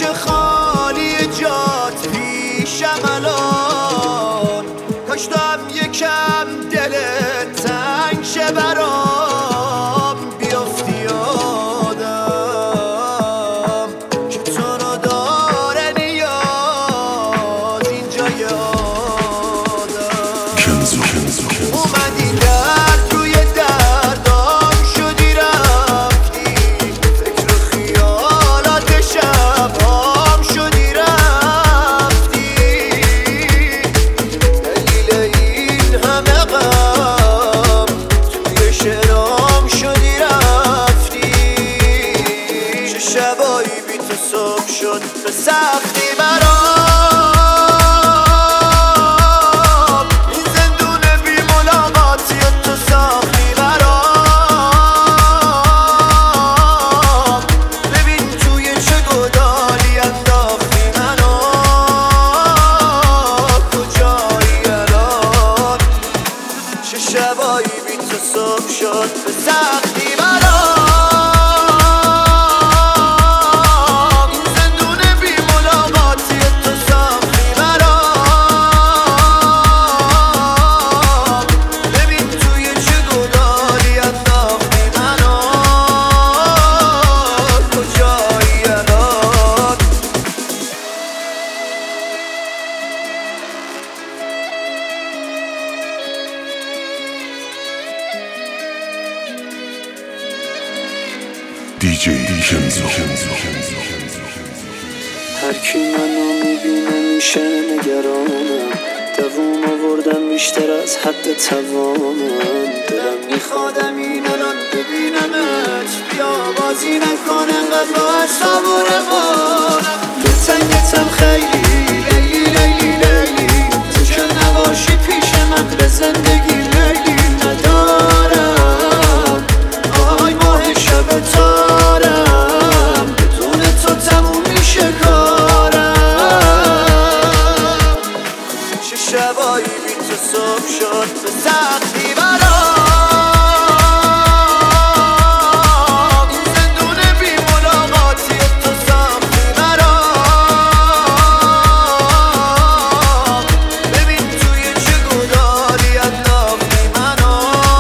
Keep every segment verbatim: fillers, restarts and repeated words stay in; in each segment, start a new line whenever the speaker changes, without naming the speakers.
که خالی جات پیشم الان، کاش تو هم یکم دلت تنگ شه برام، بیافتی یادم که تو رو داره نیاز اینجا یادم. اومدی درد روی دردام شدی رفتی، فکر و خیالات شبام شدی رفتی، دلیل این همه غم توی شعرام شدی رفتی. چه شبایی بی تو صبح شد به سختی برام، این زندون بی ملاقاتی تو ساختی برام. ببین توی چه گدالی انداختی منو، کجایی الان؟ چه شبایی بی تو صبح شد به سختی برام، این زندون بی ملاقاتی تو ساختی برام. ببین توی چه گدالی انداختی منو، کجایی الان؟
دیجی کنزو.
هر کی منو میبینه میشه نگرانم، دووم آوردم بیشتر از حد توانم.
دلم میخوادم این الان ببینمت، بیا بازی نکن انقدر با اعصاب و روانم. دلتنگتم خیلی لیلی لیلی لیلی، تو که نباشی پیش من به زندگی لیلی ندارم. آهای ماه شب تارم، بدون تو تموم میشه کارم. چه شبایی بی تو صبح شد به سختی برام، این زندون بی ملاقاتی تو ساختی برام. ببین توی چه گدالی انداختی منو،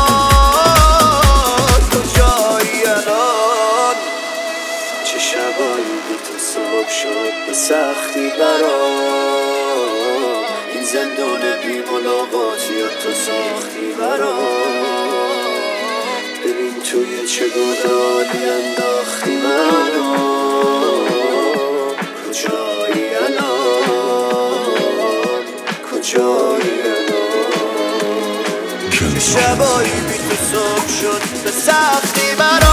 کجایی الان؟
چه شبایی بی تو صبح شد به سختی برام،
این زندون بی ملاقاتی تو ساختی برام.
ببین توی چه گدالی انداختی منو، کجایی الان؟ کجایی الان؟
شبایی بی تو صبح شد به سختی برام.